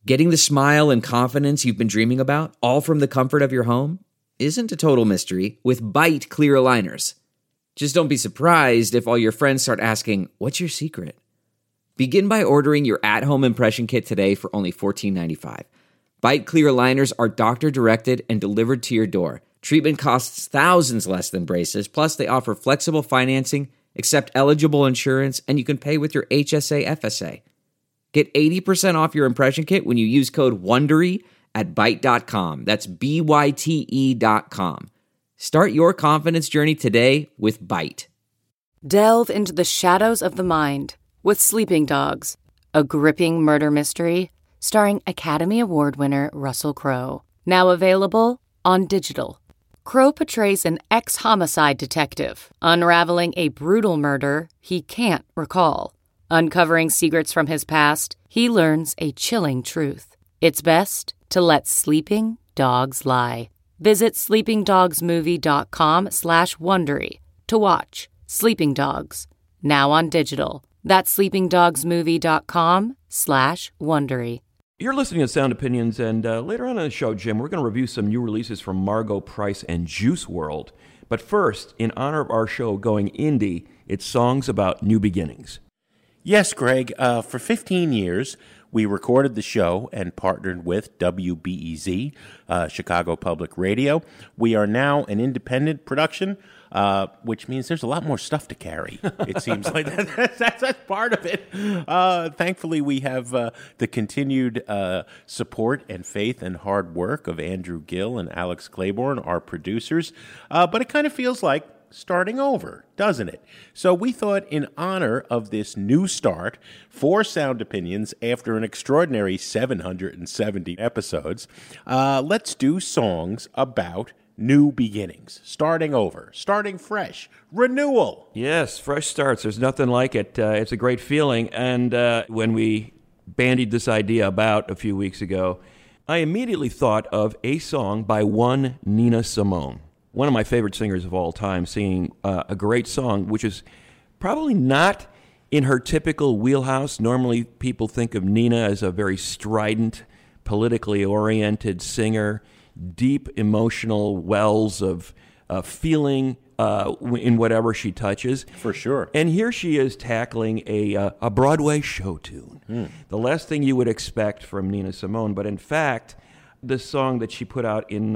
Getting the smile and confidence you've been dreaming about, all from the comfort of your home, isn't a total mystery with Byte clear aligners. Just don't be surprised if all your friends start asking, "What's your secret?" Begin by ordering your at-home impression kit today for only $14.95. Byte clear aligners are doctor-directed and delivered to your door. Treatment costs thousands less than braces, plus they offer flexible financing, accept eligible insurance, and you can pay with your HSA FSA. Get 80% off your impression kit when you use code WONDERY at Byte.com. That's BYTE.com. Start your confidence journey today with Byte. Delve into the shadows of the mind with Sleeping Dogs, a gripping murder mystery starring Academy Award winner Russell Crowe. Now available on digital. Crowe portrays an ex-homicide detective unraveling a brutal murder he can't recall. Uncovering secrets from his past, he learns a chilling truth. It's best to let sleeping dogs lie. Visit sleepingdogsmovie.com/Wondery to watch Sleeping Dogs, now on digital. That's sleepingdogsmovie.com/Wondery. You're listening to Sound Opinions, and later on in the show, Jim, we're going to review some new releases from Margot Price and Juice WRLD. But first, in honor of our show going indie, it's songs about new beginnings. Yes, Greg. For 15 years, we recorded the show and partnered with WBEZ, Chicago Public Radio. We are now an independent production, which means there's a lot more stuff to carry. It seems like that's part of it. Thankfully, we have the continued support and faith and hard work of Andrew Gill and Alex Claiborne, our producers. But it kind of feels like starting over, doesn't it? So we thought, in honor of this new start for Sound Opinions after an extraordinary 770 episodes, let's do songs about new beginnings, starting over, starting fresh, renewal. Yes, fresh starts. There's nothing like it. It's a great feeling. And when we bandied this idea about a few weeks ago, I immediately thought of a song by one Nina Simone, one of my favorite singers of all time, singing a great song, which is probably not in her typical wheelhouse. Normally, people think of Nina as a very strident, politically oriented singer, deep emotional wells of feeling in whatever she touches. For sure. And here she is tackling a Broadway show tune. The last thing you would expect from Nina Simone, but in fact, the song that she put out in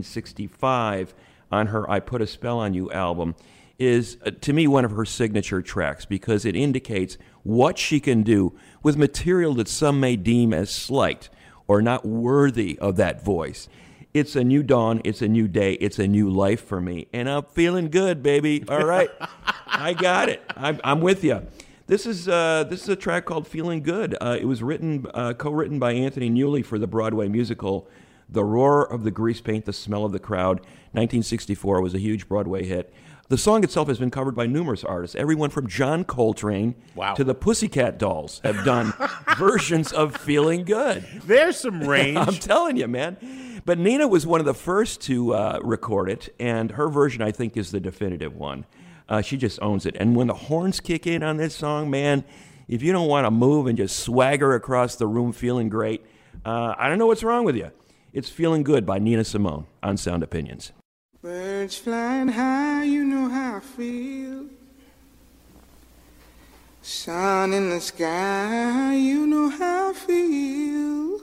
1965 on her I Put a Spell on You album is, to me, one of her signature tracks because it indicates what she can do with material that some may deem as slight or not worthy of that voice. It's a new dawn, it's a new day, it's a new life for me, and I'm feeling good, baby. All right, I got it. I'm with you. This is a track called "Feeling Good." It was co-written by Anthony Newley for the Broadway musical "The Roar of the Grease Paint, the Smell of the Crowd." 1964 was a huge Broadway hit. The song itself has been covered by numerous artists. Everyone from John Coltrane to the Pussycat Dolls have done versions of "Feeling Good." There's some range. I'm telling you, man. But Nina was one of the first to record it, and her version, I think, is the definitive one. She just owns it. And when the horns kick in on this song, man, if you don't want to move and just swagger across the room feeling great, I don't know what's wrong with you. It's "Feeling Good" by Nina Simone on Sound Opinions. Birds flying high, you know how I feel. Sun in the sky, you know how I feel.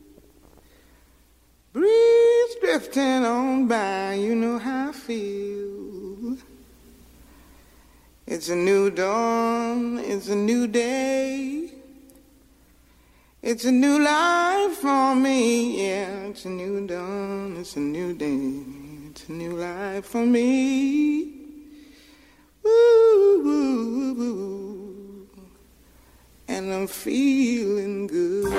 Breeze drifting on by, you know how I feel. It's a new dawn, it's a new day. It's a new life for me, yeah. It's a new dawn, it's a new day. It's a new life for me. Woo, woo, woo. And I'm feeling good.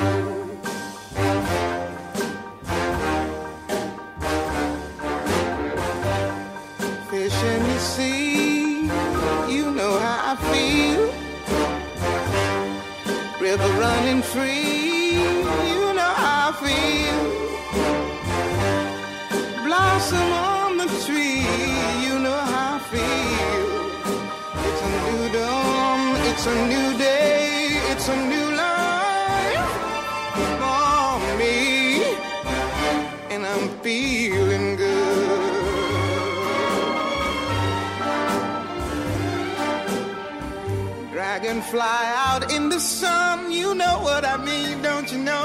Fish in the sea, you know how I feel. River running free, you know how I feel. Blossom on the tree, you know how I feel. It's a new dawn, it's a new day, it's a new life for feeling good. Dragonfly out in the sun, you know what I mean, don't you know?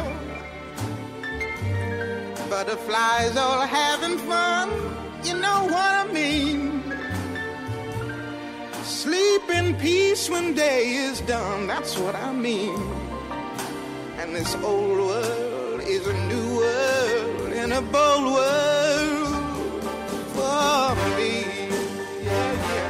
Butterflies all having fun, you know what I mean. Sleep in peace when day is done, that's what I mean. And this old world is a new world and a bold world for me. Yeah, yeah.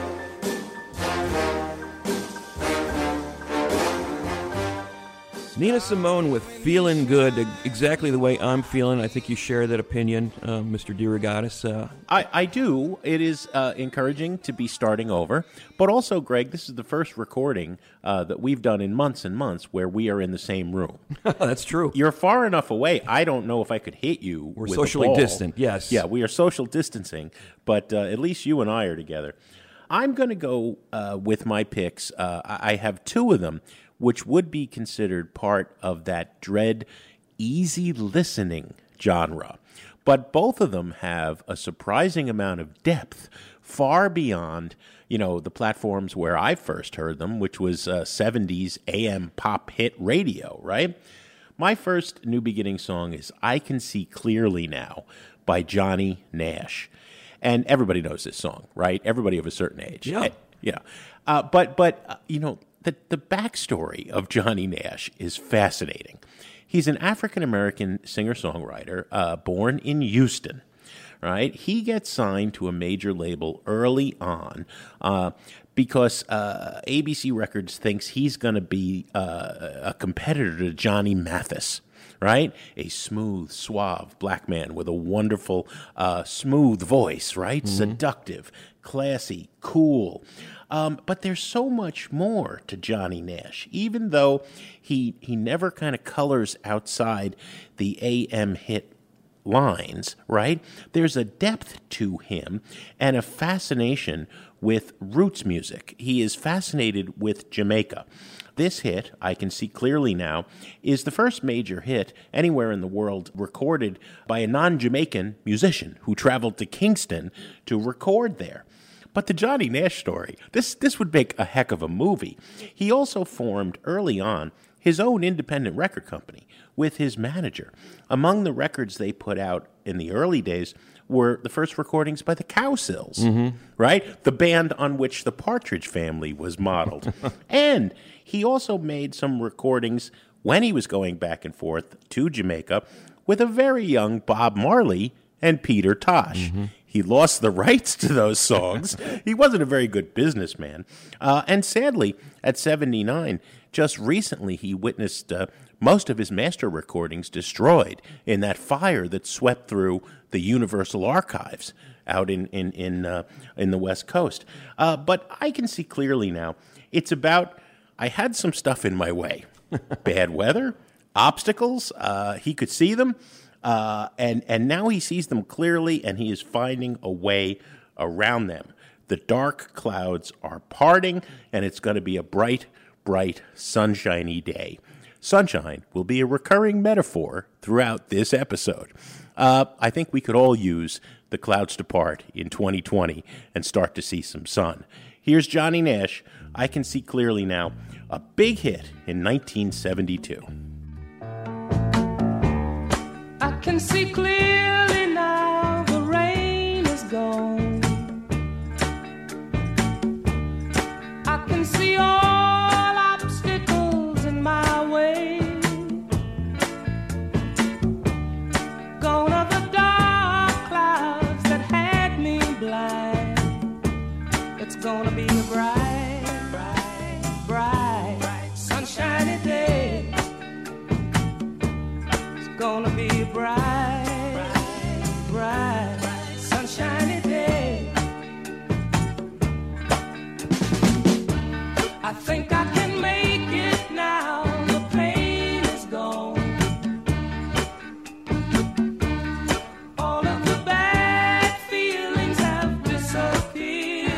Nina Simone with Feeling Good, exactly the way I'm feeling. I think you share that opinion, Mr. DeRogatis. I do. It is encouraging to be starting over. But also, Greg, this is the first recording that we've done in months and months where we are in the same room. That's true. You're far enough away. I don't know if I could hit you. We're with socially a ball. distant, yes. Yeah, we are social distancing, but at least you and I are together. I'm going to go with my picks. I have two of them, which would be considered part of that dread easy listening genre. But both of them have a surprising amount of depth, far beyond, the platforms where I first heard them, which was 70s AM pop hit radio, right? My first New Beginning song is I Can See Clearly Now by Johnny Nash. And everybody knows this song, right? Everybody of a certain age. Yeah. But the backstory of Johnny Nash is fascinating. He's an African-American singer-songwriter born in Houston, right? He gets signed to a major label early on because ABC Records thinks he's going to be a competitor to Johnny Mathis, right? A smooth, suave black man with a wonderful, smooth voice, right? Mm-hmm. Seductive, classy, cool. But there's so much more to Johnny Nash, even though he never kind of colors outside the AM hit lines, right? There's a depth to him and a fascination with roots music. He is fascinated with Jamaica. This hit, I Can See Clearly Now, is the first major hit anywhere in the world recorded by a non-Jamaican musician who traveled to Kingston to record there. But the Johnny Nash story, this would make a heck of a movie. He also formed early on his own independent record company with his manager. Among the records they put out in the early days were the first recordings by the Cowsills, right? The band on which the Partridge Family was modeled. And he also made some recordings when he was going back and forth to Jamaica with a very young Bob Marley and Peter Tosh. He lost the rights to those songs. He wasn't a very good businessman. And sadly, at 79, just recently he witnessed most of his master recordings destroyed in that fire that swept through the Universal Archives out in the West Coast. But I Can See Clearly Now. It's about, I had some stuff in my way. Bad weather, obstacles, he could see them. And now he sees them clearly, and he is finding a way around them. The dark clouds are parting, and it's going to be a bright, bright, sunshiny day. Sunshine will be a recurring metaphor throughout this episode. I think we could all use the clouds to part in 2020 and start to see some sun. Here's Johnny Nash, I Can See Clearly Now, a big hit in 1972. I can see clearly now, the rain is gone. I can see all obstacles in my way. Gone are the dark clouds that had me blind. It's gonna be a bright, bright, bright, sunshiny day. It's gonna be a bright, bright, sunshiny day. I think I can make it now. The pain is gone. All of the bad feelings have disappeared.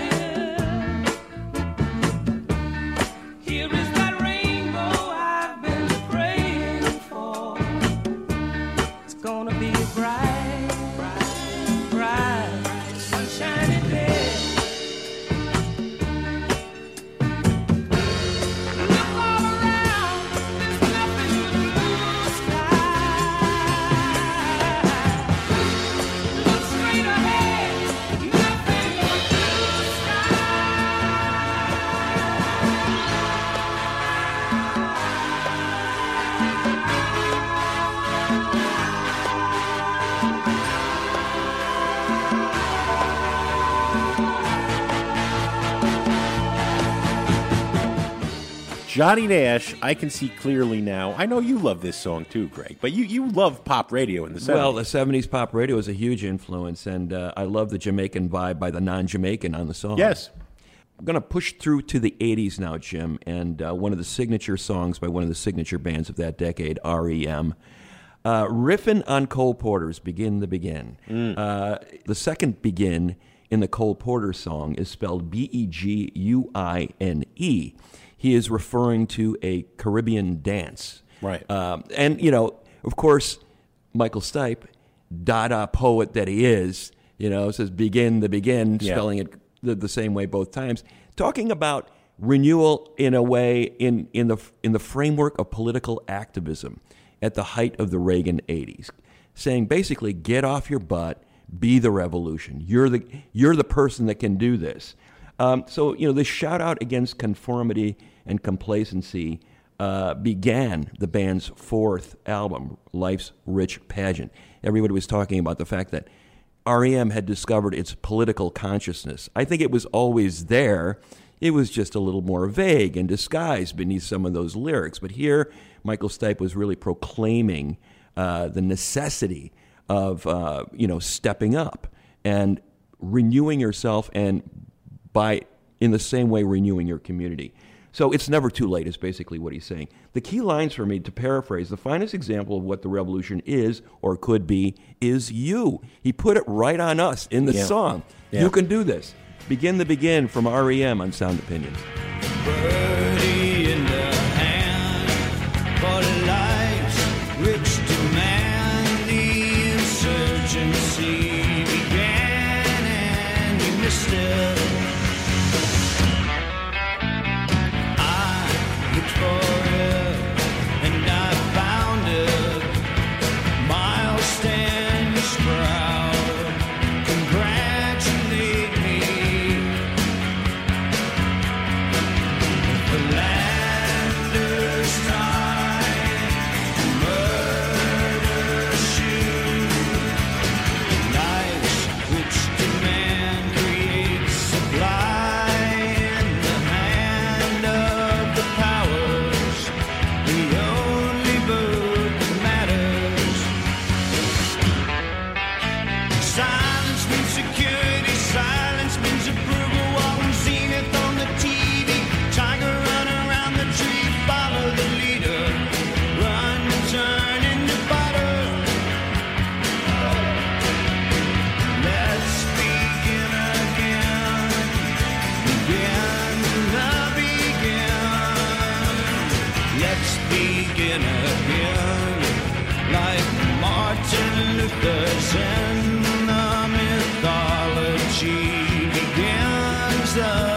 Here is that rainbow I've been praying for. It's gonna Johnny Nash, I Can See Clearly Now. I know you love this song too, Greg, but you love pop radio in the 70s. Well, the 70s pop radio was a huge influence, and I love the Jamaican vibe by the non-Jamaican on the song. Yes. I'm going to push through to the 80s now, Jim, and one of the signature songs by one of the signature bands of that decade, R.E.M., riffing on Cole Porter's Begin the Begin. The second begin in the Cole Porter song is spelled Beguine. He is referring to a Caribbean dance. Right. And, of course, Michael Stipe, Dada poet that he is, says begin the begin, spelling it the same way both times, talking about renewal in a way in the framework of political activism at the height of the Reagan 80s, saying basically get off your butt, be the revolution. You're the person that can do this. So the shout out against conformity and complacency began the band's fourth album, Life's Rich Pageant. Everybody was talking about the fact that R.E.M. had discovered its political consciousness. I think it was always there. It was just a little more vague and disguised beneath some of those lyrics. But here, Michael Stipe was really proclaiming the necessity of stepping up and renewing yourself, and by in the same way renewing your community. So it's never too late is basically what he's saying. The key lines for me, to paraphrase, the finest example of what the revolution is or could be is you. He put it right on us in the song. Yeah. You can do this. Begin the Begin from R.E.M. on Sound Opinions. Birdie in the hand, for life's rich demand, the insurgency began and you missed it. For it, and I found it. Miles stands proud, congratulate me. The landers time, murder shoot. Life's rich demand creates supply in the hand of the power. Luther's in the mythology begins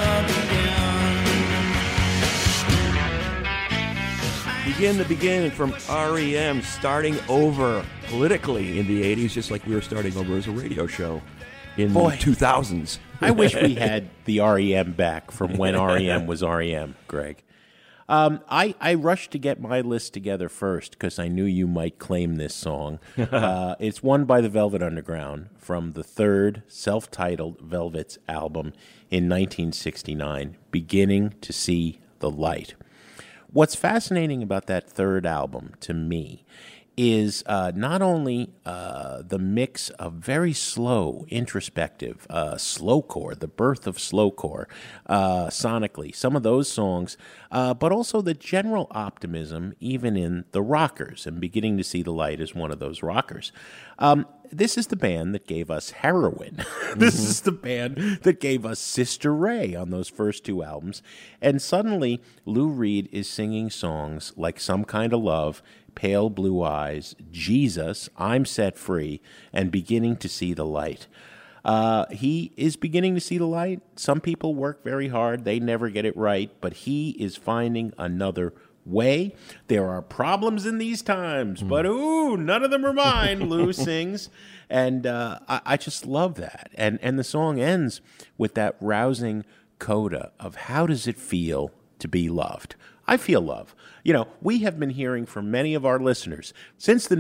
Begin the Begin from R.E.M. starting over politically in the 80s, just like we were starting over as a radio show in the 2000s. I wish we had the R.E.M. back from when R.E.M. was R.E.M., Greg. I rushed to get my list together first because I knew you might claim this song. It's one by the Velvet Underground from the third self-titled Velvet's album in 1969, Beginning to See the Light. What's fascinating about that third album to me is not only the mix of very slow, introspective, slowcore, the birth of slowcore, sonically, some of those songs, but also the general optimism, even in the rockers, and Beginning to See the Light is one of those rockers. This is the band that gave us Heroin. This is the band that gave us Sister Ray on those first two albums. And suddenly, Lou Reed is singing songs like Some Kind of Love, Pale Blue Eyes, Jesus, I'm Set Free, and Beginning to See the Light. He is beginning to see the light. Some people work very hard. They never get it right, but he is finding another way. There are problems in these times, but none of them are mine, Lou sings. And I just love that. And the song ends with that rousing coda of how does it feel to be loved? I feel love. You know, we have been hearing from many of our listeners since the news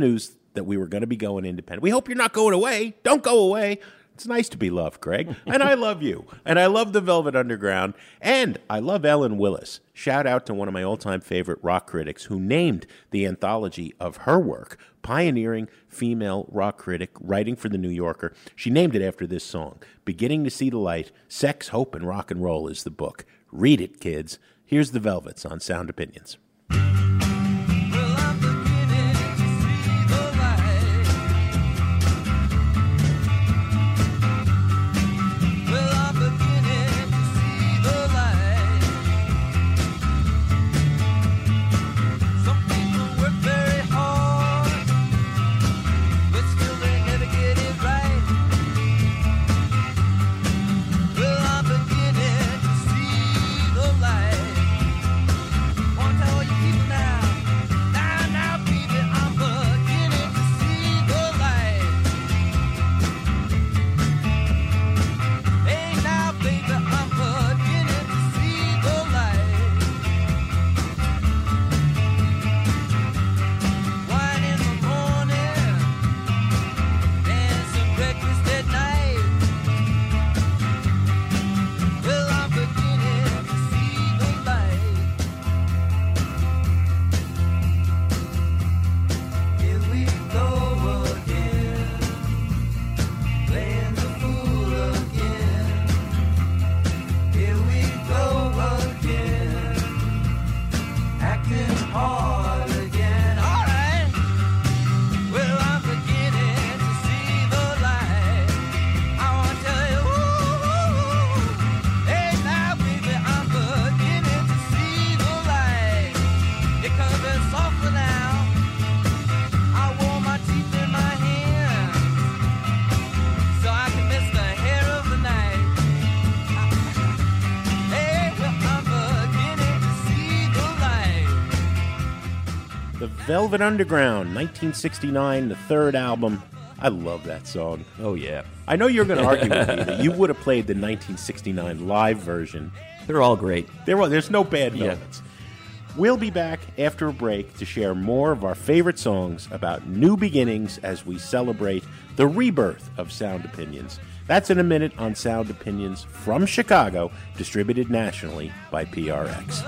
that we were going to be going independent. We hope you're not going away. Don't go away. It's nice to be loved, Greg. And I love you. And I love the Velvet Underground. And I love Ellen Willis. Shout out to one of my all-time favorite rock critics who named the anthology of her work, Pioneering Female Rock Critic, writing for The New Yorker. She named it after this song. Beginning to See the Light, Sex, Hope, and Rock and Roll is the book. Read it, kids. Here's the Velvets on Sound Opinions. Velvet Underground, 1969, the third album. I love that song. Oh, yeah. I know you're going to argue with me that you would have played the 1969 live version. They're all great. There's no bad Velvets. Yeah. We'll be back after a break to share more of our favorite songs about new beginnings as we celebrate the rebirth of Sound Opinions. That's in a minute on Sound Opinions from Chicago, distributed nationally by PRX.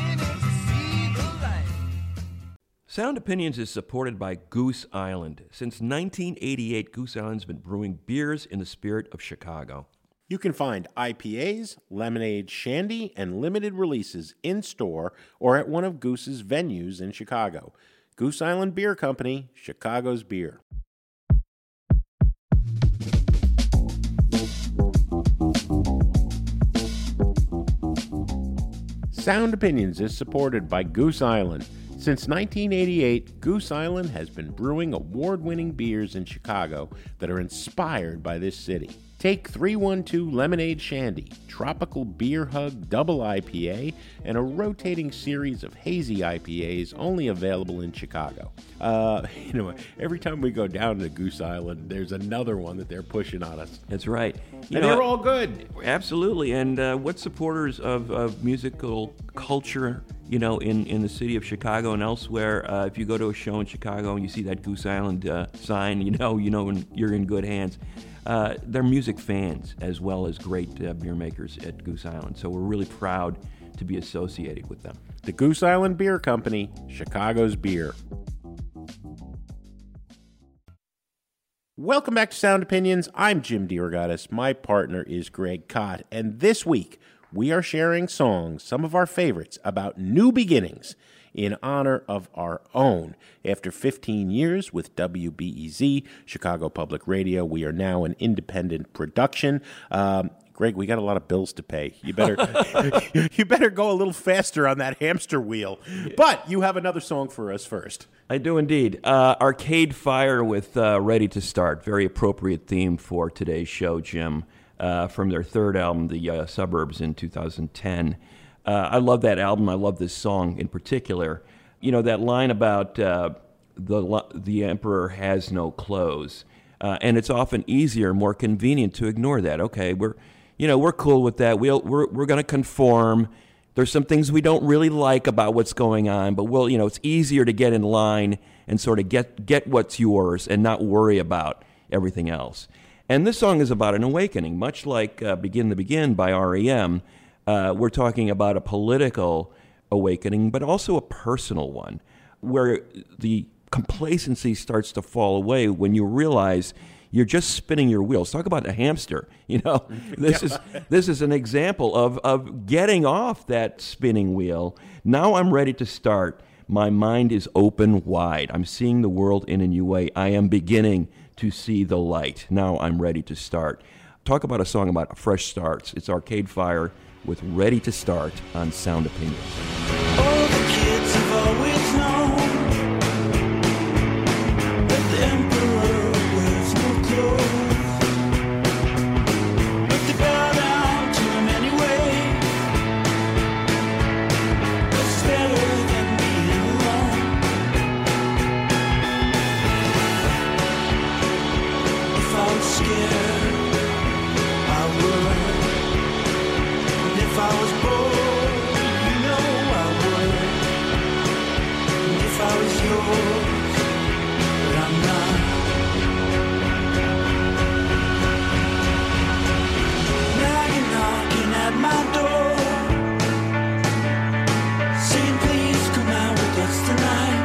Sound Opinions is supported by Goose Island. Since 1988, Goose Island's been brewing beers in the spirit of Chicago. You can find IPAs, lemonade, shandy, and limited releases in-store or at one of Goose's venues in Chicago. Goose Island Beer Company, Chicago's beer. Sound Opinions is supported by Goose Island. Since 1988, Goose Island has been brewing award-winning beers in Chicago that are inspired by this city. Take 312 Lemonade Shandy, Tropical Beer Hug Double IPA, and a rotating series of hazy IPAs only available in Chicago. Every time we go down to Goose Island, there's another one that they're pushing on us. That's right. They're all good. Absolutely. And what supporters of musical culture, in the city of Chicago and elsewhere, if you go to a show in Chicago and you see that Goose Island sign, when you're in good hands. They're music fans as well as great beer makers at Goose Island. So we're really proud to be associated with them. The Goose Island Beer Company, Chicago's beer. Welcome back to Sound Opinions. I'm Jim DeRogatis. My partner is Greg Kot. And this week, we are sharing songs, some of our favorites, about new beginnings in honor of our own. After 15 years with WBEZ, Chicago Public Radio, we are now an independent production. Greg, we got a lot of bills to pay. You better go a little faster on that hamster wheel. But you have another song for us first. I do indeed. Arcade Fire with Ready to Start. Very appropriate theme for today's show, Jim, from their third album, The Suburbs, in 2010. I love that album. I love this song in particular. That line about the emperor has no clothes, and it's often easier, more convenient to ignore that. Okay, we're cool with that. We're going to conform There's some things we don't really like about what's going on, but it's easier to get in line and sort of get what's yours and not worry about everything else. And this song is about an awakening, much like Begin to Begin by R.E.M. We're talking about a political awakening, but also a personal one, where the complacency starts to fall away when you realize you're just spinning your wheels. Talk about a hamster. This is an example of getting off that spinning wheel. Now I'm ready to start. My mind is open wide. I'm seeing the world in a new way. I am beginning to see the light. Now I'm ready to start. Talk about a song about fresh starts. It's Arcade Fire with Ready to Start on Sound Opinions. All the kids have always known that the emperor wears no clothes, but they bow down to him anyway. It's better than being alone. If I was scared, I would. And if I was bored, I would. And if I was yours, but I'm not. Now you're knocking at my door, saying please come out with us tonight.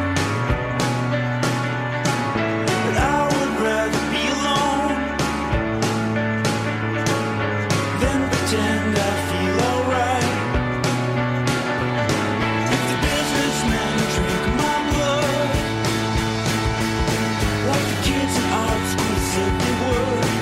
But I would rather be alone than pretend I feel alright. If the businessmen drink my blood, like the kids in art school said they would,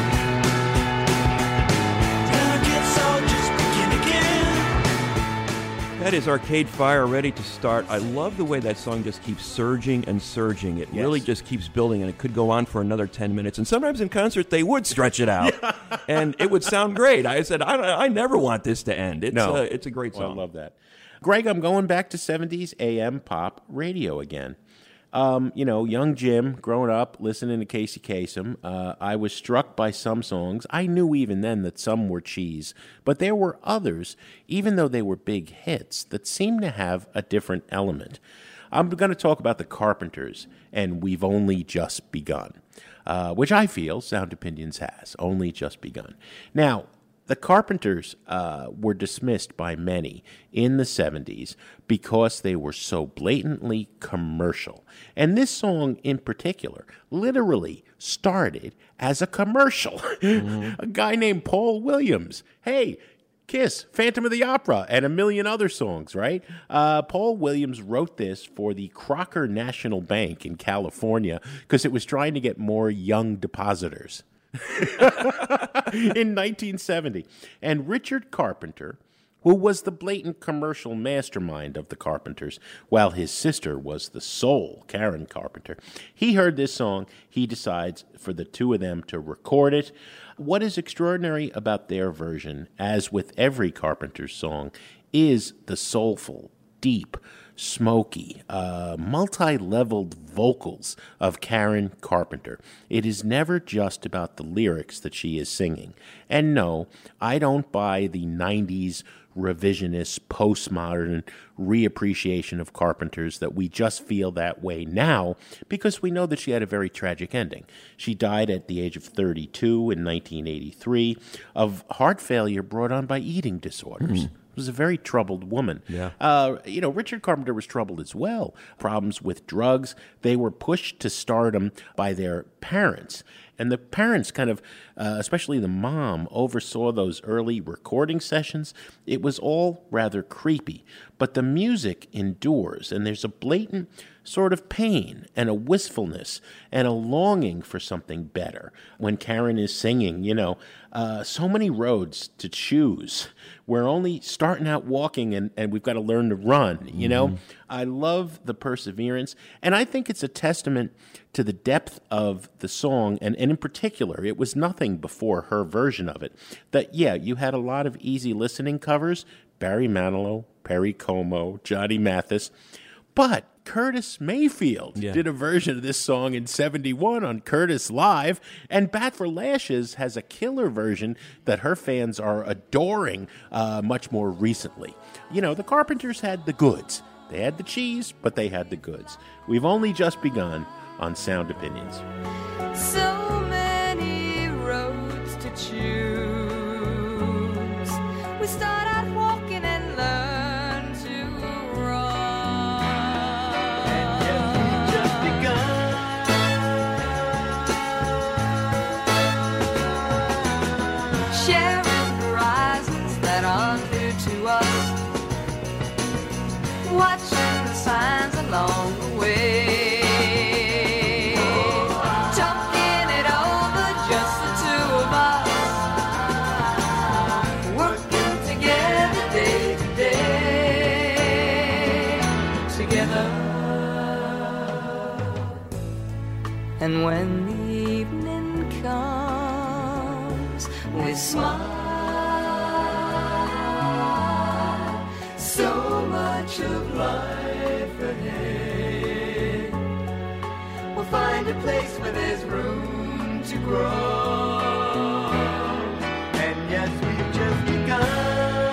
and I guess I'll just begin again. That is Arcade Fire, Ready to Start. I love the way that song just keeps surging and surging. It really just keeps building, and it could go on for another 10 minutes. And sometimes in concert, they would stretch it out, and it would sound great. I said, I never want this to end. It's a great song. I love that. Greg, I'm going back to 70s AM pop radio again. Young Jim, growing up, listening to Casey Kasem, I was struck by some songs. I knew even then that some were cheese, but there were others, even though they were big hits, that seemed to have a different element. I'm going to talk about the Carpenters and We've Only Just Begun, which I feel Sound Opinions has only just begun. Now, the Carpenters were dismissed by many in the 70s because they were so blatantly commercial. And this song in particular literally started as a commercial. A guy named Paul Williams. Hey, Kiss, Phantom of the Opera, and a million other songs, right? Paul Williams wrote this for the Crocker National Bank in California because it was trying to get more young depositors. In 1970. And Richard Carpenter, who was the blatant commercial mastermind of the Carpenters, while his sister was the soul, Karen Carpenter, he heard this song. He decides for the two of them to record it. What is extraordinary about their version, as with every Carpenters song, is the soulful, deep, smoky, multi-leveled vocals of Karen Carpenter. It is never just about the lyrics that she is singing. And no, I don't buy the 90s revisionist, postmodern reappreciation of Carpenters that we just feel that way now because we know that she had a very tragic ending. She died at the age of 32 in 1983 of heart failure brought on by eating disorders. Was a very troubled woman. Yeah. Richard Carpenter was troubled as well. Problems with drugs. They were pushed to stardom by their parents. And the parents kind of, especially the mom, oversaw those early recording sessions. It was all rather creepy. But the music endures, and there's a blatant sort of pain and a wistfulness and a longing for something better. When Karen is singing, so many roads to choose. We're only starting out walking and we've got to learn to run, I love the perseverance. And I think it's a testament to the depth of the song. And in particular, it was nothing before her version of it. That, you had a lot of easy listening covers. Barry Manilow, Perry Como, Johnny Mathis. But Curtis Mayfield did a version of this song in 71 on Curtis Live, and Bat for Lashes has a killer version that her fans are adoring much more recently. You know, the Carpenters had the goods. They had the cheese, but they had the goods. We've only just begun on Sound Opinions. So many roads to choose. We start out walking and learn to run. And yet we've just begun. Sharing horizons that are new to us. Watching the signs along the way. And when the evening comes, we smile. So much of life ahead. We'll find a place where there's room to grow. And yes, we've just begun.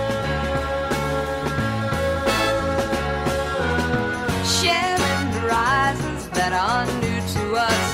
Sharing horizons that are new to us,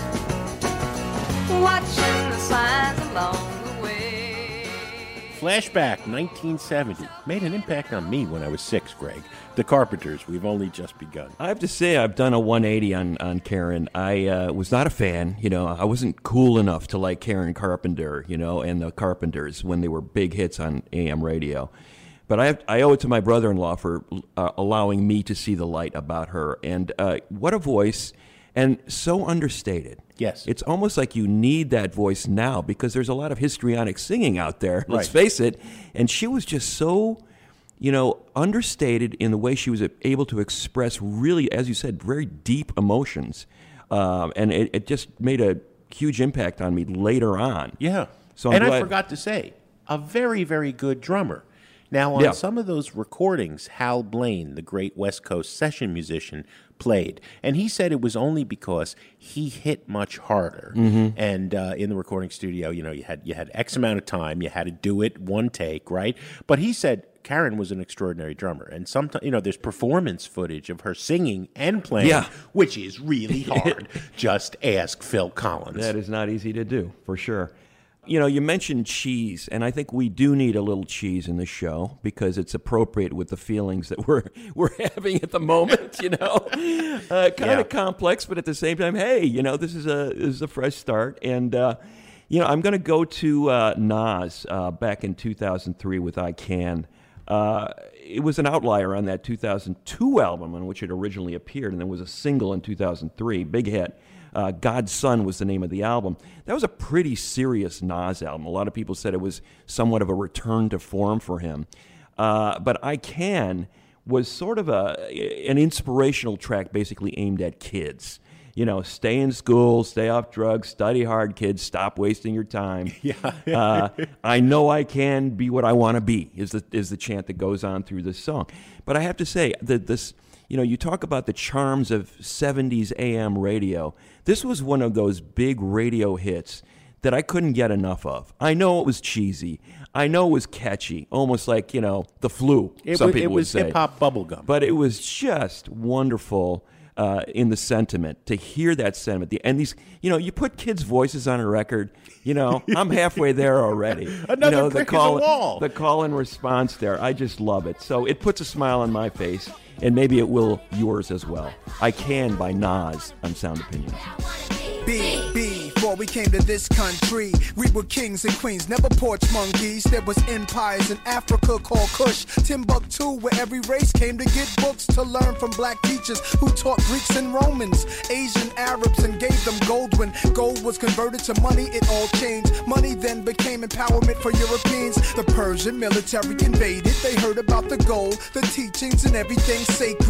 watching the signs along the way. Flashback 1970 made an impact on me when I was 6, Greg. The Carpenters, we've only just begun. I have to say I've done a 180 on Karen. I was not a fan. You know, I wasn't cool enough to like Karen Carpenter, you know, and the Carpenters when they were big hits on AM radio. But I owe it to my brother-in-law for allowing me to see the light about her. And what a voice, and so understated. Yes. It's almost like you need that voice now because there's a lot of histrionic singing out there, let's Right. face it. And she was just so, you know, understated in the way she was able to express really, as you said, very deep emotions. And it just made a huge impact on me later on. Yeah. So I'm and glad- I forgot to say, a very, very good drummer. Now, on some of those recordings, Hal Blaine, the great West Coast session musician, played. And he said it was only because he hit much harder. Mm-hmm. And in the recording studio, you know, you had X amount of time. You had to do it one take, right? But he said Karen was an extraordinary drummer. And sometimes, you know, there's performance footage of her singing and playing, which is really hard. Just ask Phil Collins. That is not easy to do, for sure. You know, you mentioned cheese, and I think we do need a little cheese in the show because it's appropriate with the feelings that we're having at the moment. You know, kind of complex, but at the same time, hey, you know, this is a fresh start, and you know, I'm going to go to Nas back in 2003 with I Can. It was an outlier on that 2002 album on which it originally appeared, and there was a single in 2003, big hit. God's Son was the name of the album. That was a pretty serious Nas album. A lot of people said it was somewhat of a return to form for him. But I Can was sort of an inspirational track basically aimed at kids. You know, stay in school, stay off drugs, study hard, kids, stop wasting your time. I know I can be what I want to be is the chant that goes on through this song. But I have to say that this... You know, you talk about the charms of 70s AM radio. This was one of those big radio hits that I couldn't get enough of. I know it was cheesy. I know it was catchy, almost like, you know, The Flu, some people would say. It was hip-hop bubblegum. But it was just wonderful in the sentiment, to hear that sentiment. And these, you know, you put kids' voices on a record, you know, I'm halfway there already. Another brick is a wall. The call and response there, I just love it. So it puts a smile on my face. And maybe it will yours as well. I Can by Nas on Sound Opinions. Before we came to this country, we were kings and queens, never porch monkeys. There was empires in Africa called Kush, Timbuktu, where every race came to get books to learn from black teachers who taught Greeks and Romans, Asian Arabs, and gave them gold. When gold was converted to money, it all changed. Money then became empowerment for Europeans. The Persian military invaded. They heard about the gold, the teachings, and everything sacred.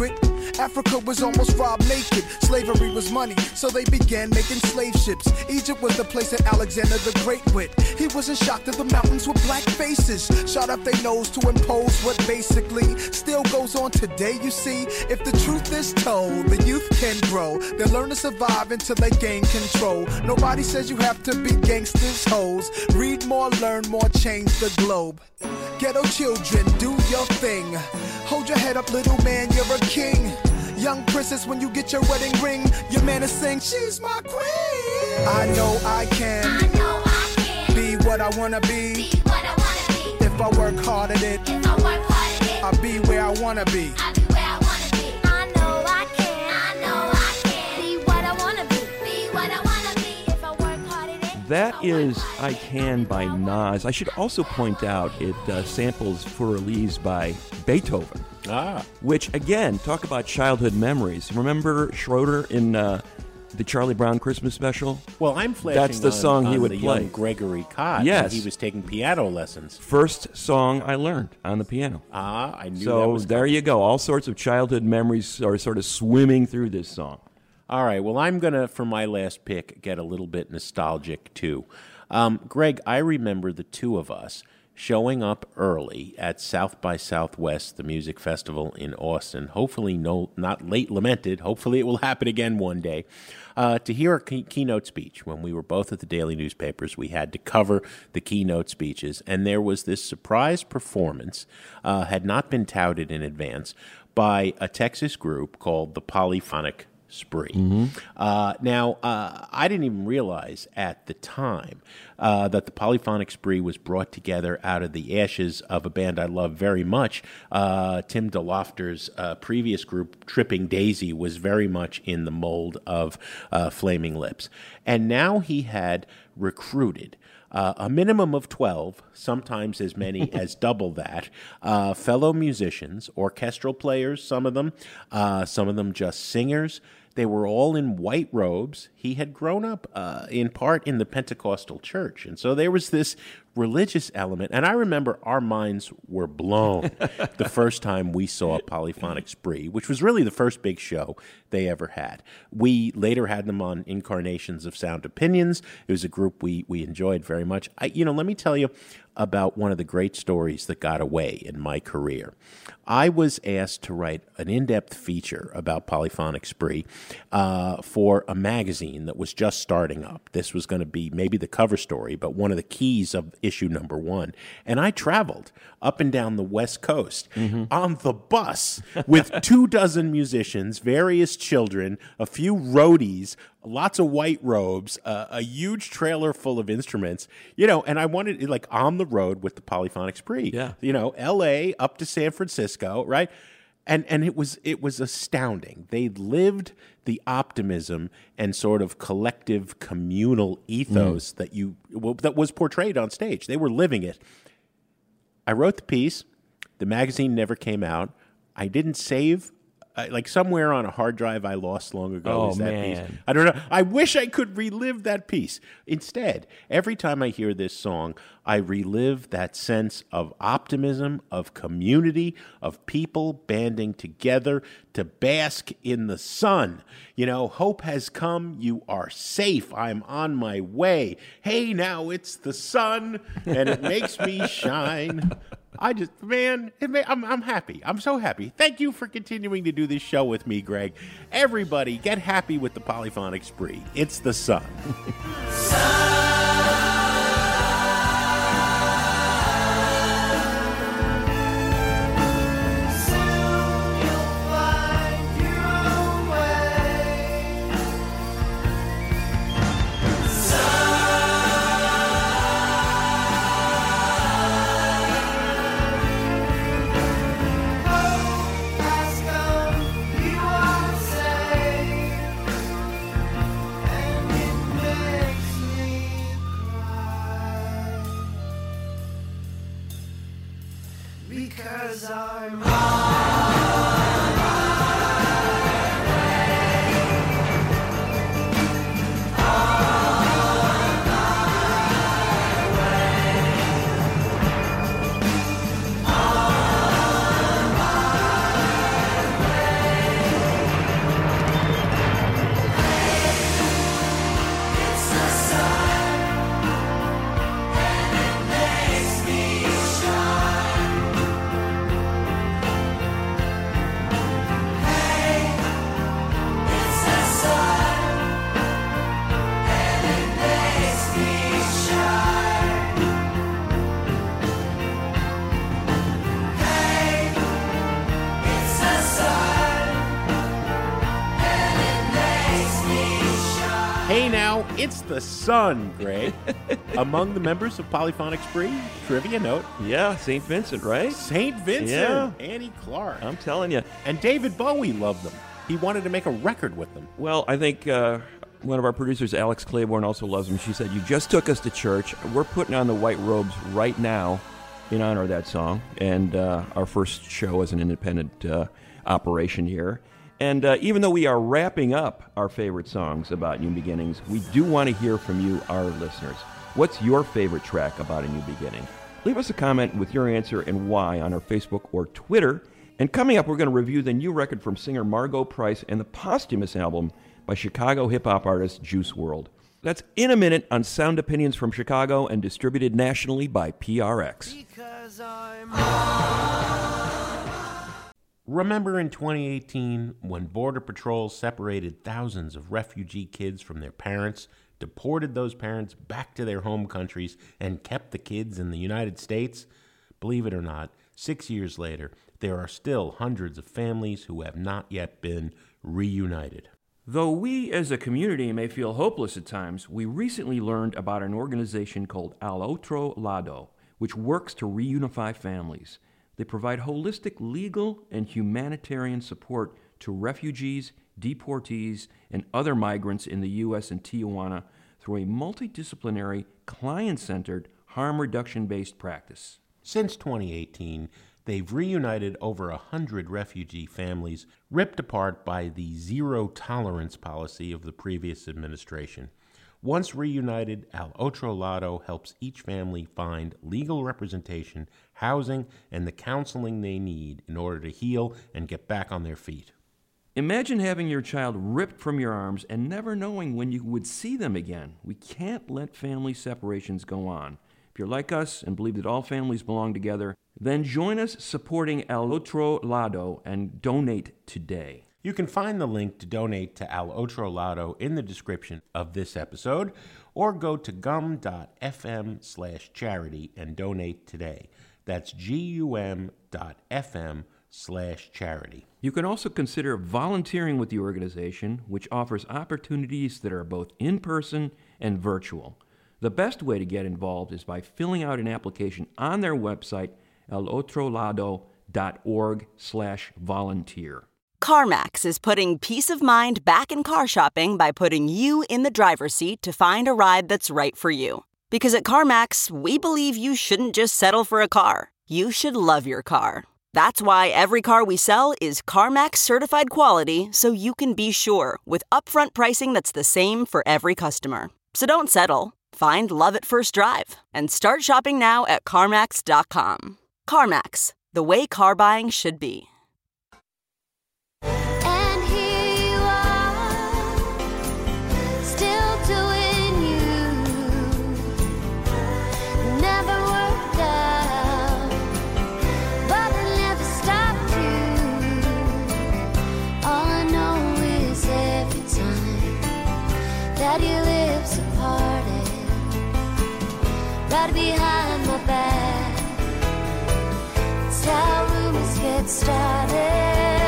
Africa was almost robbed naked. Slavery was money, so they began making slave ships. Egypt was the place that Alexander the Great went. He wasn't shocked that the mountains were black faces. Shot up their nose to impose what basically still goes on today, you see. If the truth is told, the youth can grow. They'll learn to survive until they gain control. Nobody says you have to be gangsters, hoes. Read more, learn more, change the globe. Ghetto children, do your thing. Hold your head up, little man, you're a king. Young princess, when you get your wedding ring, your man is saying, she's my queen. I know I can. I know I can. Be what I wanna be. Be what I wanna be. If I work hard at it. If I work hard at it. I'll be where I wanna be. I'll be where I wanna be. I know I can. I know I can. Be what I wanna be. Be what I wanna be. If I work hard at it. That is I Can by Nas. I should also point out it samples Für Elise by Beethoven. Which, again, talk about childhood memories. Remember Schroeder in the Charlie Brown Christmas special? Well, I'm flashing That's the song he would the play. young Gregory Cott. Yes. He was taking piano lessons. First song I learned on the piano. I knew that So was there coming. you go. All sorts of childhood memories are sort of swimming through this song. All right, well, I'm going to, for my last pick, get a little bit nostalgic, too. Greg, I remember the two of us showing up early at South by Southwest, the music festival in Austin. Hopefully not late lamented. Hopefully it will happen again one day. To hear a keynote speech. When we were both at the daily newspapers, we had to cover the keynote speeches. And there was this surprise performance, had not been touted in advance, by a Texas group called the Polyphonic Spree. Now, I didn't even realize at the time that the Polyphonic Spree was brought together out of the ashes of a band I love very much. Tim DeLofter's previous group, Tripping Daisy, was very much in the mold of Flaming Lips. And now he had recruited a minimum of 12, sometimes as many as double that, fellow musicians, orchestral players, some of them just singers. They were all in white robes. He had grown up in part in the Pentecostal church. And so there was this religious element. And I remember our minds were blown the first time we saw Polyphonic Spree, which was really the first big show they ever had. We later had them on Incarnations of Sound Opinions. It was a group we enjoyed very much. Let me tell you about one of the great stories that got away in my career. I was asked to write an in-depth feature about Polyphonic Spree for a magazine that was just starting up. This was going to be maybe the cover story, but one of the keys of issue number 1. And I traveled up and down the West Coast on the bus with 24 musicians, various children, a few roadies, lots of white robes, a huge trailer full of instruments, and I wanted it on the road with the Polyphonic Spree. Yeah. L.A. up to San Francisco, right? And it was astounding. They lived the optimism and sort of collective communal ethos that was portrayed on stage. They were living it. I wrote the piece. The magazine never came out. I didn't save. Somewhere on a hard drive I lost long ago is that piece. I don't know. I wish I could relive that piece. Instead, every time I hear this song, I relive that sense of optimism, of community, of people banding together to bask in the sun. Hope has come. You are safe. I'm on my way. Hey, now it's the sun, and it makes me shine. I'm happy. I'm so happy. Thank you for continuing to do this show with me, Greg. Everybody, get happy with the Polyphonic Spree. It's the sun. Because I'm now, it's the sun, Greg. Among the members of Polyphonic Spree, trivia note. Yeah, St. Vincent, right? St. Vincent, Yeah. Annie Clark. I'm telling you. And David Bowie loved them. He wanted to make a record with them. Well, I think one of our producers, Alex Claiborne, also loves them. She said, "You just took us to church. We're putting on the white robes right now in honor of that song, and our first show as an independent operation here. And even though we are wrapping up our favorite songs about new beginnings, we do want to hear from you, our listeners. What's your favorite track about a new beginning? Leave us a comment with your answer and why on our Facebook or Twitter. And coming up, we're going to review the new record from singer Margo Price and the posthumous album by Chicago hip-hop artist Juice WRLD. That's in a minute on Sound Opinions from Chicago and distributed nationally by PRX. Remember in 2018 when Border Patrol separated thousands of refugee kids from their parents, deported those parents back to their home countries, and kept the kids in the United States? Believe it or not, 6 years later, there are still hundreds of families who have not yet been reunited. Though we as a community may feel hopeless at times, we recently learned about an organization called Al Otro Lado, which works to reunify families. They provide holistic legal and humanitarian support to refugees, deportees, and other migrants in the U.S. and Tijuana through a multidisciplinary, client-centered, harm reduction-based practice. Since 2018, they've reunited over 100 refugee families ripped apart by the zero-tolerance policy of the previous administration. Once reunited, Al Otro Lado helps each family find legal representation, housing, and the counseling they need in order to heal and get back on their feet. Imagine having your child ripped from your arms and never knowing when you would see them again. We can't let family separations go on. If you're like us and believe that all families belong together, then join us supporting Al Otro Lado and donate today. You can find the link to donate to Al Otro Lado in the description of this episode, or go to gum.fm/charity and donate today. That's gum.fm/charity. You can also consider volunteering with the organization, which offers opportunities that are both in-person and virtual. The best way to get involved is by filling out an application on their website, alotrolado.org/volunteer. CarMax is putting peace of mind back in car shopping by putting you in the driver's seat to find a ride that's right for you. Because at CarMax, we believe you shouldn't just settle for a car. You should love your car. That's why every car we sell is CarMax certified quality, so you can be sure with upfront pricing that's the same for every customer. So don't settle. Find love at first drive and start shopping now at CarMax.com. CarMax, the way car buying should be. And here you are, still doing you. Never worked out, but it never stopped you. All I know is every time that your lips are parted, right behind my back, it's how rumors get started.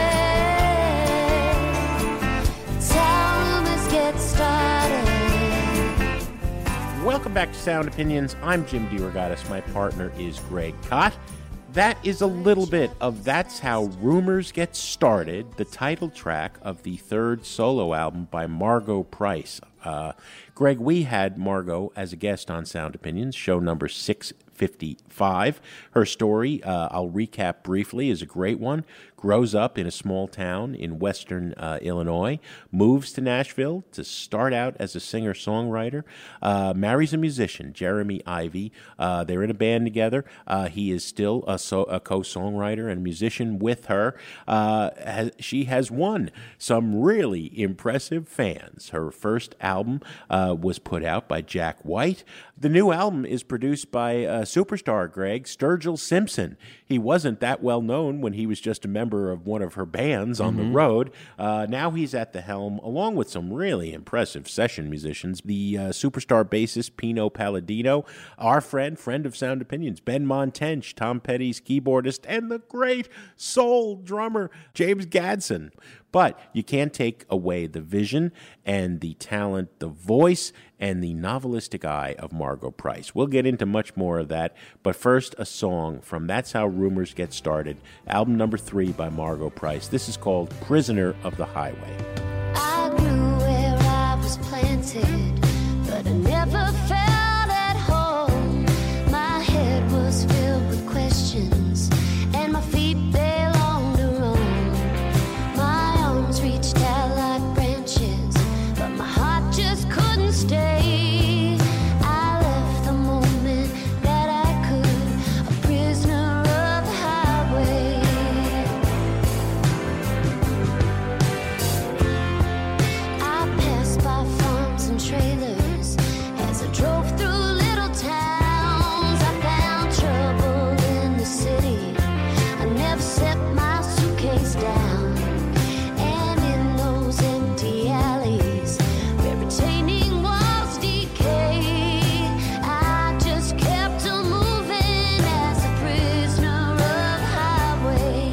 Welcome back to Sound Opinions. I'm Jim DeRogatis. My partner is Greg Kot. That is a little bit of That's How Rumors Get Started, the title track of the third solo album by Margo Price. Greg, we had Margo as a guest on Sound Opinions, show number 655. Her story, I'll recap briefly, is a great one. Grows up in a small town in western Illinois, moves to Nashville to start out as a singer-songwriter, marries a musician, Jeremy Ivy. They're in a band together. He is still a co-songwriter and musician with her. She has won some really impressive fans. Her first album was put out by Jack White. The new album is produced by superstar, Greg, Sturgill Simpson. He wasn't that well known when he was just a member of one of her bands on the road. Now he's at the helm, along with some really impressive session musicians. The superstar bassist, Pino Palladino, our friend of Sound Opinions, Ben Montench, Tom Petty's keyboardist, and the great soul drummer, James Gadson. But you can't take away the vision and the talent, the voice, and the novelistic eye of Margo Price. We'll get into much more of that, but first, a song from That's How Rumors Get Started, album number 3 by Margo Price. This is called Prisoner of the Highway. I grew where I was planted, but I never felt at home. My head was filled with questions, and my feet, they longed to roam. My arms reached out like branches, but my heart just couldn't stay. I left the moment that I could, a prisoner of the highway. I passed by farms and trailers as I drove through little towns. I found trouble in the city. I never set my suitcase down. And in those empty alleys where retaining walls decay, I just kept on moving as a prisoner of highway.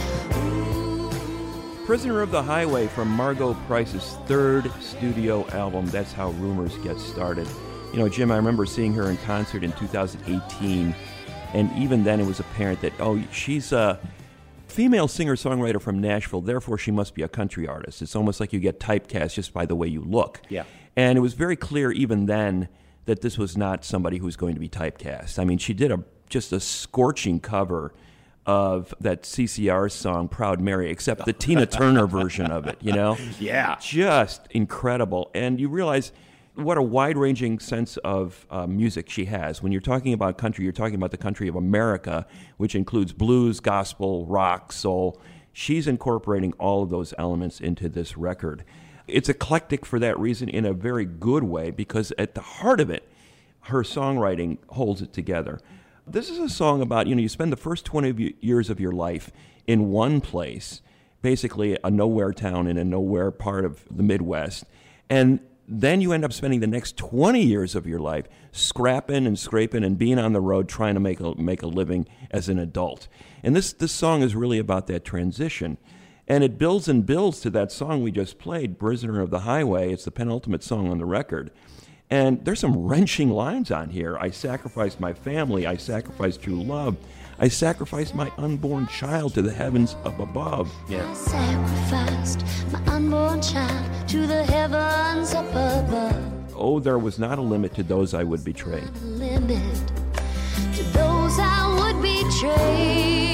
Prisoner of the Highway from Margo Price's third studio album, That's How Rumors Get Started. You know, Jim, I remember seeing her in concert in 2018, and even then it was apparent that, oh, she's a female singer-songwriter from Nashville, therefore she must be a country artist. It's almost like you get typecast just by the way you look. Yeah. And it was very clear even then that this was not somebody who was going to be typecast. I mean, she did just a scorching cover of that CCR song, Proud Mary, except the Tina Turner version of it, you know? Yeah. Just incredible. And you realize what a wide-ranging sense of music she has. When you're talking about country, you're talking about the country of America, which includes blues, gospel, rock, soul. She's incorporating all of those elements into this record. It's eclectic for that reason in a very good way, because at the heart of it, her songwriting holds it together. This is a song about, you spend the first 20 years of your life in one place, basically a nowhere town in a nowhere part of the Midwest, and then you end up spending the next 20 years of your life scrapping and scraping and being on the road trying to make a living as an adult. And this song is really about that transition. And it builds and builds to that song we just played, Prisoner of the Highway. It's the penultimate song on the record. And there's some wrenching lines on here. I sacrificed my family. I sacrificed true love. I sacrificed my unborn child to the heavens up above. I sacrificed my unborn child to the heavens up above. Oh, there was not a limit to those I would betray. Limit to those I would betray.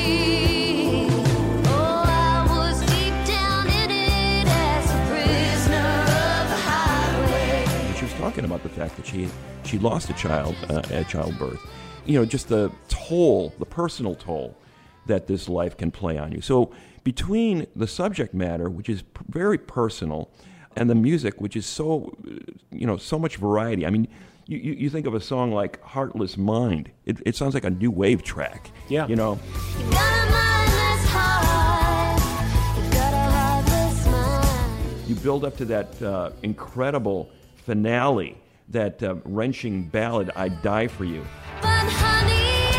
Oh, I was deep down in it as a prisoner of the highway. She was talking about the fact that she lost a child at childbirth. Just the toll, the personal toll that this life can play on you. So between the subject matter, which is very personal, and the music, which is so much variety. I mean, you think of a song like Heartless Mind. It sounds like a new wave track. Yeah. You got a mind that's hard. You got a heartless mind. You build up to that incredible finale, that wrenching ballad, I'd Die For You. But honey,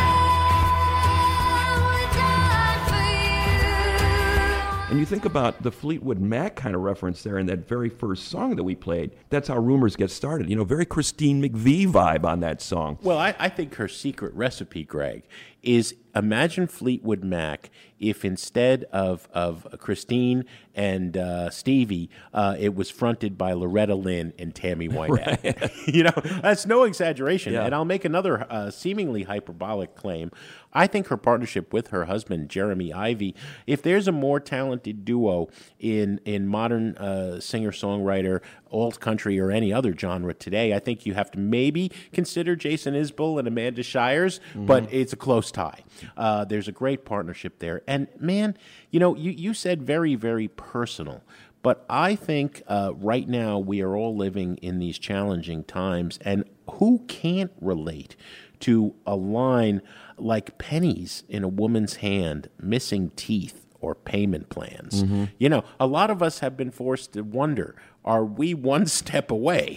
I would die for you. And you think about the Fleetwood Mac kind of reference there in that very first song that we played. That's How Rumors Get Started. Very Christine McVie vibe on that song. Well, I think her secret recipe, Greg, is imagine Fleetwood Mac if instead of Christine and Stevie, it was fronted by Loretta Lynn and Tammy Wynette. Right. That's no exaggeration. Yeah. And I'll make another seemingly hyperbolic claim. I think her partnership with her husband, Jeremy Ivy, if there's a more talented duo in modern singer-songwriter, alt country, or any other genre today, I think you have to maybe consider Jason Isbell and Amanda Shires, but it's a close tie. There's a great partnership there. And man, you said very, very personal. But I think right now we are all living in these challenging times, and who can't relate to a line like pennies in a woman's hand, missing teeth, or payment plans. You know, a lot of us have been forced to wonder, are we one step away,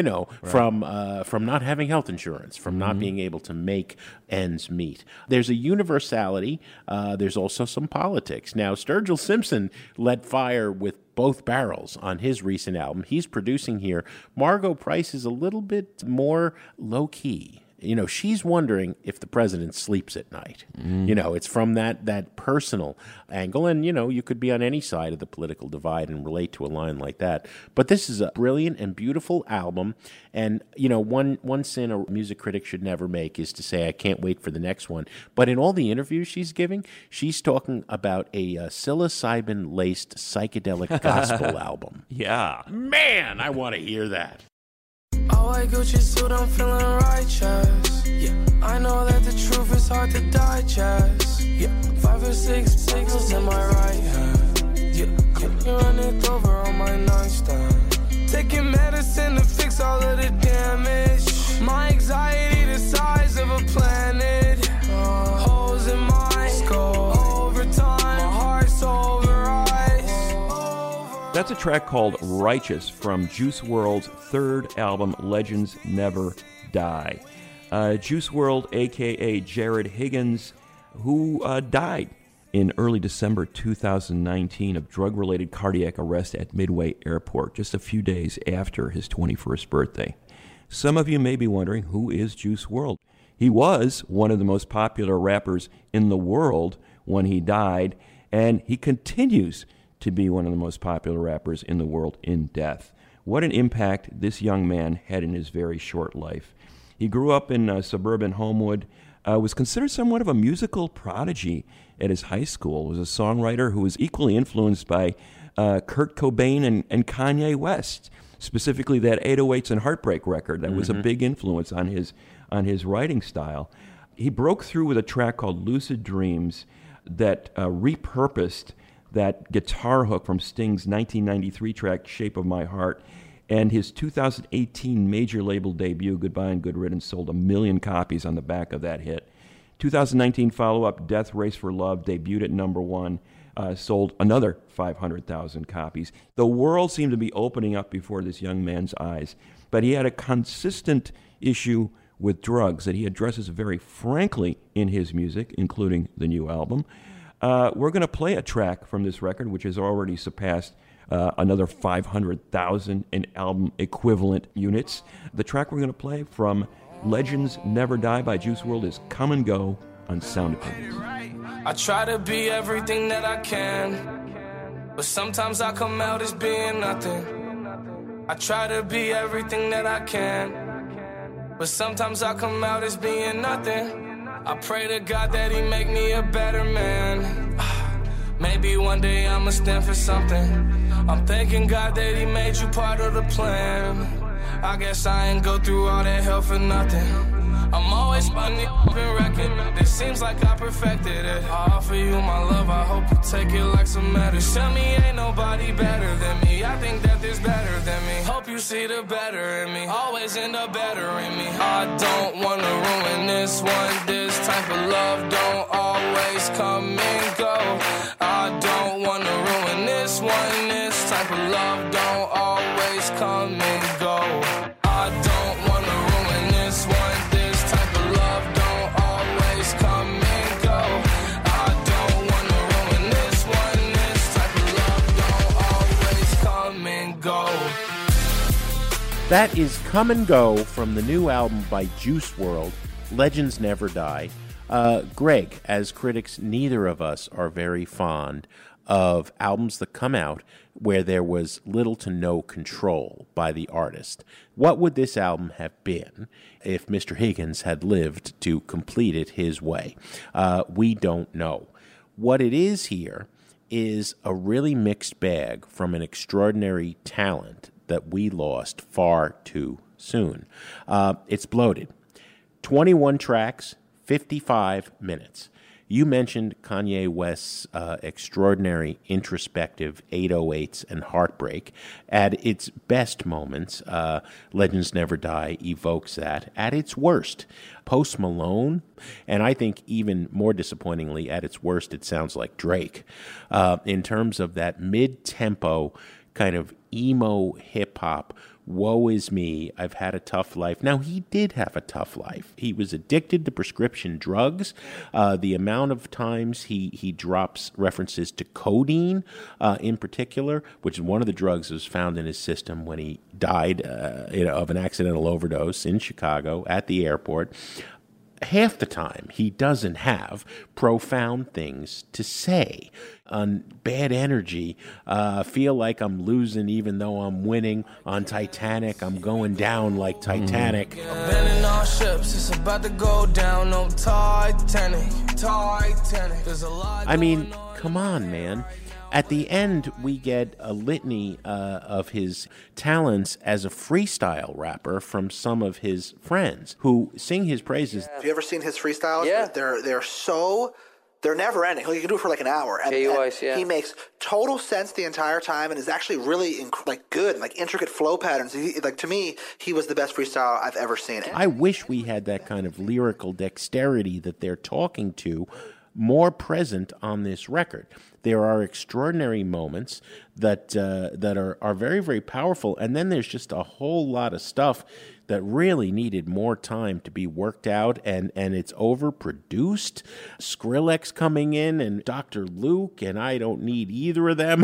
from not having health insurance, from not being able to make ends meet? There's a universality. There's also some politics. Now, Sturgill Simpson led fire with both barrels on his recent album. He's producing here. Margo Price is a little bit more low-key. You know, she's wondering if the president sleeps at night. You know, it's from that personal angle. And, you could be on any side of the political divide and relate to a line like that. But this is a brilliant and beautiful album. And, one sin a music critic should never make is to say, I can't wait for the next one. But in all the interviews she's giving, she's talking about a psilocybin-laced psychedelic gospel album. Yeah. Man, I want to hear that. All white Gucci suit, I'm feeling righteous. Yeah, I know that the truth is hard to digest. Yeah, 5 or 6 signals in my right hand. Yeah, you run it over on my nightstand. Taking medicine to fix all of the damage. My anxiety the size of a planet. Holes in my skull. Over time, my heart's over ice. That's a track called Righteous from Juice WRLD's third album, Legends Never Die. Juice WRLD, a.k.a. Jared Higgins, who died in early December 2019 of drug-related cardiac arrest at Midway Airport, just a few days after his 21st birthday. Some of you may be wondering, who is Juice WRLD? He was one of the most popular rappers in the world when he died, and he continues to be one of the most popular rappers in the world in death. What an impact this young man had in his very short life. He grew up in suburban Homewood, was considered somewhat of a musical prodigy at his high school, was a songwriter who was equally influenced by Kurt Cobain and Kanye West, specifically that 808s and Heartbreak record. That was a big influence on his writing style. He broke through with a track called Lucid Dreams that repurposed that guitar hook from Sting's 1993 track, Shape of My Heart, and his 2018 major label debut, Goodbye and Good Riddance, sold 1 million copies on the back of that hit. 2019 follow-up, Death Race for Love, debuted at number 1, sold another 500,000 copies. The world seemed to be opening up before this young man's eyes, but he had a consistent issue with drugs that he addresses very frankly in his music, including the new album. We're going to play a track from this record, which has already surpassed another 500,000 in album equivalent units. The track we're going to play from Legends Never Die by Juice WRLD is Come and Go on Sound Opinions. I try to be everything that I can, but sometimes I come out as being nothing. I try to be everything that I can, but sometimes I come out as being nothing. I pray to God that he make me a better man. Maybe one day I'ma stand for something. I'm thanking God that he made you part of the plan. I guess I ain't go through all that hell for nothing. I'm always money and wrecking. It seems like I perfected it. I offer you my love, I hope you take it like some medicine. Tell me ain't nobody better than me. I think that there's better than me. Hope you see the better in me. Always end up better in me. I don't wanna ruin this one. This type of love don't always come and go. I don't wanna ruin this one. This type of love don't always come and go. I don't wanna ruin this one. This type of love don't always come and go. I don't wanna ruin this one. This type of love don't always come and go. That is Come and Go from the new album by Juice WRLD, Legends Never Die. Greg, as critics, neither of us are very fond of albums that come out where there was little to no control by the artist. What would this album have been if Mr. Higgins had lived to complete it his way? We don't know. What it is here is a really mixed bag from an extraordinary talent that we lost far too soon. It's bloated. 21 tracks, 55 minutes. You mentioned Kanye West's extraordinary introspective 808s and Heartbreak. At its best moments, Legends Never Die evokes that. At its worst, Post Malone, and I think even more disappointingly, at its worst, it sounds like Drake. In terms of that mid-tempo kind of emo hip-hop, woe is me, I've had a tough life. Now, he did have a tough life. He was addicted to prescription drugs. The amount of times he drops references to codeine in particular, which is one of the drugs that was found in his system when he died of an accidental overdose in Chicago at the airport. Half the time, he doesn't have profound things to say. On Bad Energy, feel like I'm losing even though I'm winning. On Titanic, I'm going down like Titanic. Abandoning all ships, it's about to go down on Titanic. There's a lot. I mean, come on, man. At the end, we get a litany of his talents as a freestyle rapper from some of his friends who sing his praises. Have you ever seen his freestyles? Yeah. They're never ending. You can do it for like an hour. And he makes total sense the entire time and is actually really good and intricate flow patterns. To me, he was the best freestyle I've ever seen. I wish we had that kind of lyrical dexterity that they're talking to more present on this record. There are extraordinary moments that are very, very powerful, and then there's just a whole lot of stuff that really needed more time to be worked out, and it's overproduced. Skrillex coming in and Dr. Luke, and I don't need either of them.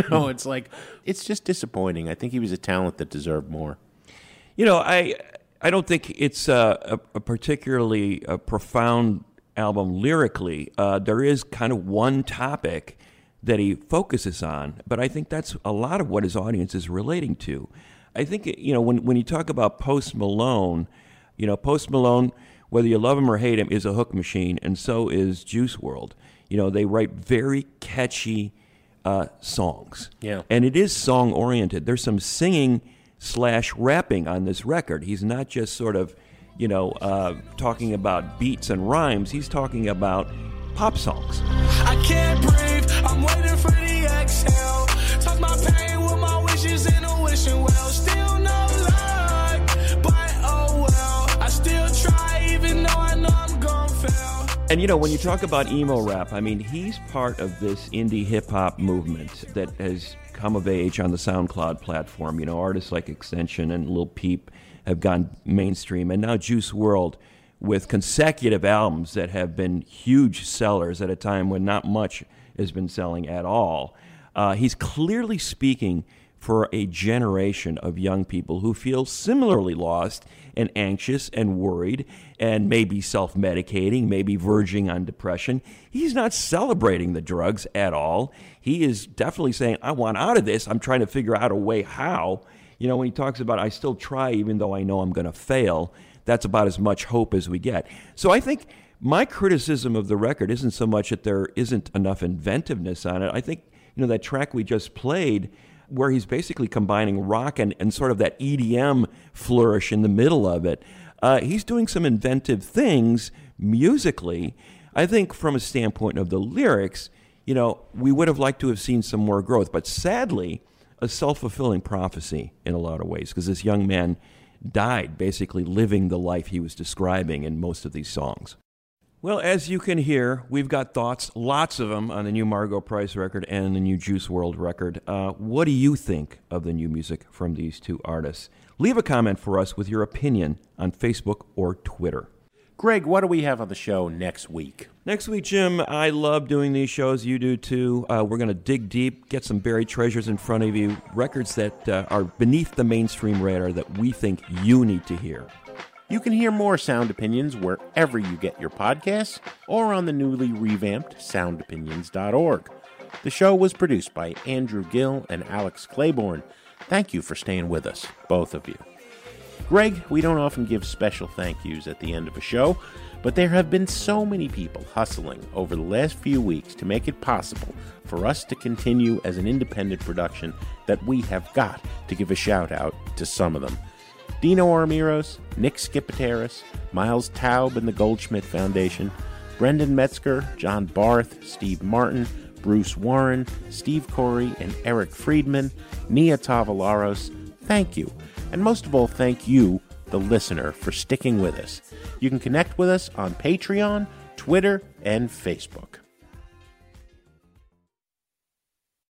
It's just disappointing. I think he was a talent that deserved more. I don't think it's a particularly profound album lyrically. There is kind of one topic that he focuses on, but I think that's a lot of what his audience is relating to. I think, when you talk about Post Malone, whether you love him or hate him, is a hook machine, and so is Juice WRLD. They write very catchy songs. Yeah. And it is song-oriented. There's some singing/rapping on this record. He's not just sort of talking about beats and rhymes. He's talking about pop songs. I can't breathe, I'm waiting for the exhale. Talk my pain with my wishes in a wishing well. Still no luck, but oh well. I still try even though I know I'm gonna fail. And when you talk about emo rap, I mean, he's part of this indie hip-hop movement that has come of age on the SoundCloud platform. Artists like Extension and Lil Peep have gone mainstream, and now Juice WRLD with consecutive albums that have been huge sellers at a time when not much has been selling at all. He's clearly speaking for a generation of young people who feel similarly lost and anxious and worried and maybe self-medicating, maybe verging on depression. He's not celebrating the drugs at all. He is definitely saying, I want out of this. I'm trying to figure out a way how. When he talks about, I still try even though I know I'm going to fail, that's about as much hope as we get. So I think my criticism of the record isn't so much that there isn't enough inventiveness on it. I think, that track we just played, where he's basically combining rock and sort of that EDM flourish in the middle of it, he's doing some inventive things musically. I think from a standpoint of the lyrics, we would have liked to have seen some more growth. But sadly, a self-fulfilling prophecy in a lot of ways, because this young man died basically living the life he was describing in most of these songs. Well, as you can hear, we've got thoughts, lots of them, on the new Margo Price record and the new Juice WRLD record. What do you think of the new music from these two artists? Leave a comment for us with your opinion on Facebook or Twitter. Greg, what do we have on the show next week? Next week, Jim, I love doing these shows. You do too. We're going to dig deep, get some buried treasures in front of you, records that are beneath the mainstream radar that we think you need to hear. You can hear more Sound Opinions wherever you get your podcasts or on the newly revamped soundopinions.org. The show was produced by Andrew Gill and Alex Claiborne. Thank you for staying with us, both of you. Greg, we don't often give special thank yous at the end of a show, but there have been so many people hustling over the last few weeks to make it possible for us to continue as an independent production that we have got to give a shout out to some of them. Dino Armiros, Nick Skipateris, Miles Taub and the Goldschmidt Foundation, Brendan Metzger, John Barth, Steve Martin, Bruce Warren, Steve Corey, and Eric Friedman, Nia Tavalaros, thank you. And most of all, thank you, the listener, for sticking with us. You can connect with us on Patreon, Twitter, and Facebook.